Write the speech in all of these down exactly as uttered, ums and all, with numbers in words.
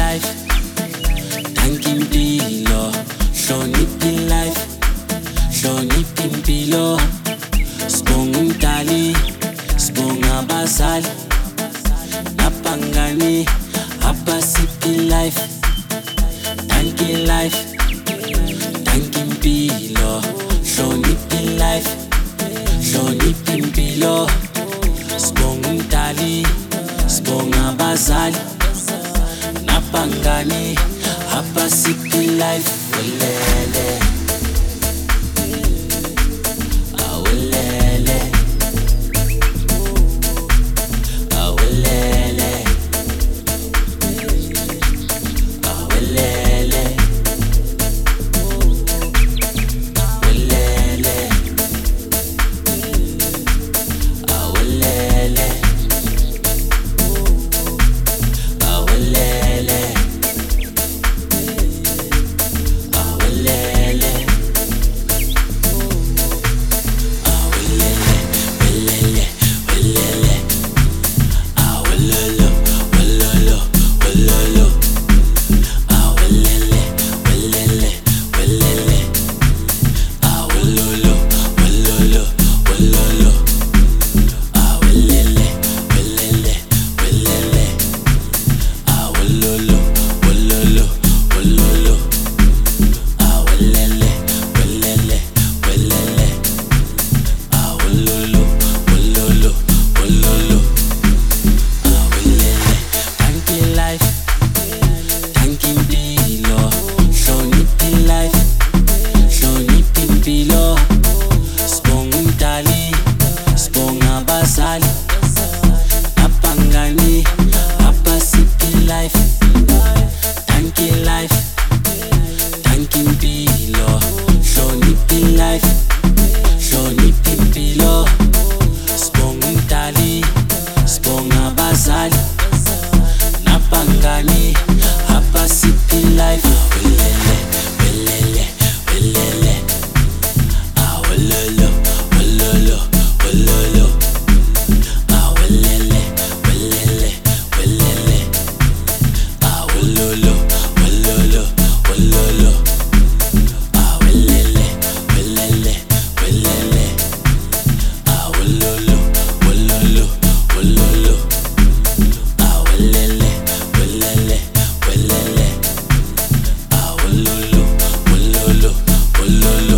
life, thank impilo, hloniphi life, hloniphi impilo. Sibonga umdali, sibonga abazali, nabangani abasiphi life, thank life, thank impilo, hloniphi life, hloniphi impilo. Sibonga umdali, sibonga abazali, nabangani abasiphi life. Welele, awelele, awelele, awelele, welele, awelele, awelele, awelele, awelele, welele, awelele, welele, welele, awelele, welele, welele, awelele, welele, welele, awelele, welele, welele, awelele, welele, welele, awelele, welele, welele, awelele, welele, welele, awelele. Thank you life, thank impilo, hloniphi life, hloniphi impilo. Sibonga umdali, sibonga abazali, nabangani abasiphi life, thank you life, thank impilo, hloniphi life, hloniphi impilo. Sibonga umdali, sibonga abazali, nabangani abasiphi life. Welele, welele, welele, awelele, welele, welele, awelele, welele, welele, awelele, welele, welele, awelele, welele, welele, awelele, welele, welele, awelele, welele, welele, awelele, welele, welele,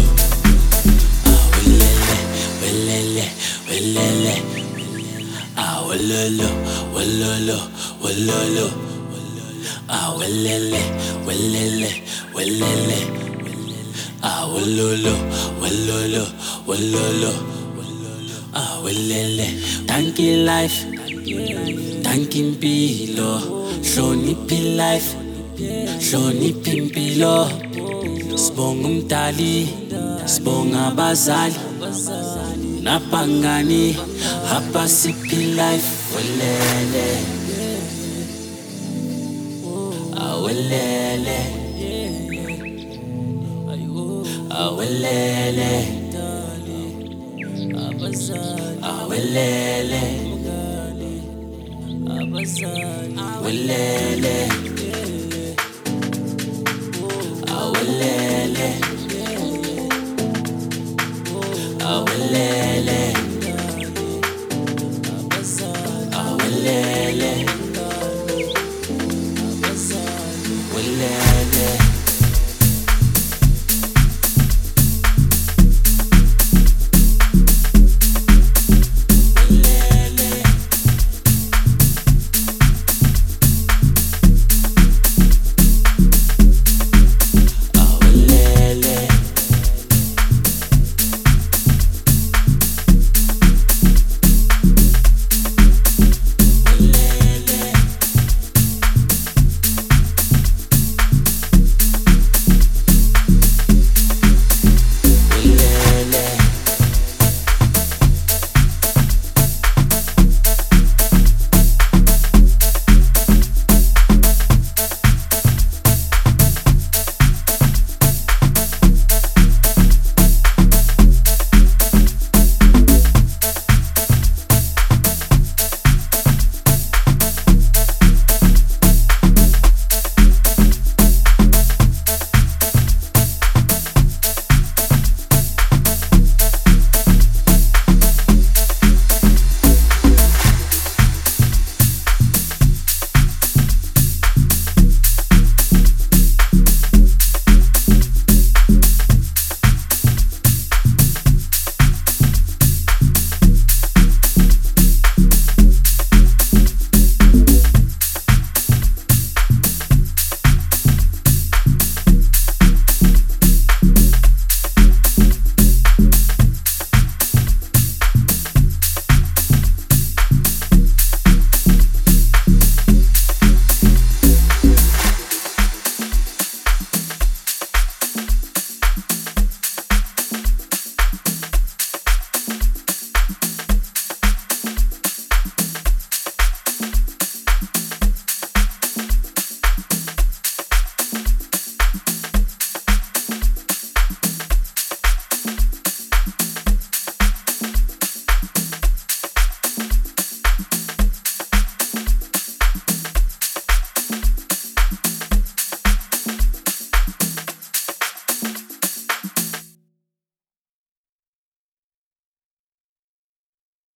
awelele, welele, welele, awelele, welele, welele, awelele, welele, welele, awelele, welele, welele, awelele. Thank you life, thank impilo, hloniphi life, hloniphi impilo. Sibonga umdali, sibonga abazali, nabangani abasiphi life. Welele, awelele, awelele, awelele, welele, awelele, awelele, awelele, welele.